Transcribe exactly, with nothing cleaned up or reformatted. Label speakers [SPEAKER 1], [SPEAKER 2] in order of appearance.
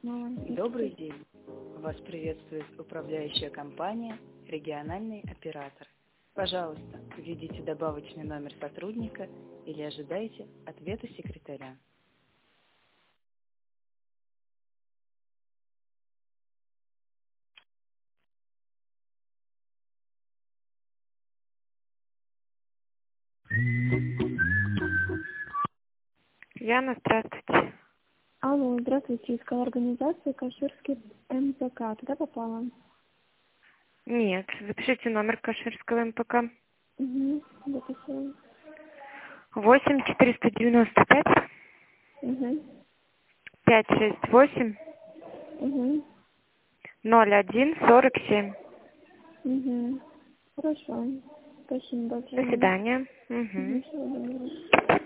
[SPEAKER 1] Добрый день. Вас приветствует управляющая компания «Региональный оператор». Пожалуйста, введите добавочный номер сотрудника или ожидайте ответа секретаря.
[SPEAKER 2] Яна, здравствуйте.
[SPEAKER 3] Алло, здравствуйте. Искала организацию Каширский эм пэ ка. Туда попала?
[SPEAKER 2] Нет, запишите номер Каширского эм пэ ка.
[SPEAKER 3] Угу, записала.
[SPEAKER 2] восемь четыреста девяносто пять
[SPEAKER 3] Угу,
[SPEAKER 2] пять шесть восемь
[SPEAKER 3] угу,
[SPEAKER 2] ноль один сорок семь.
[SPEAKER 3] угу. Хорошо. Спасибо
[SPEAKER 2] До
[SPEAKER 3] большое.
[SPEAKER 2] свидания.
[SPEAKER 3] Угу,
[SPEAKER 2] Угу.
[SPEAKER 3] всего доброго.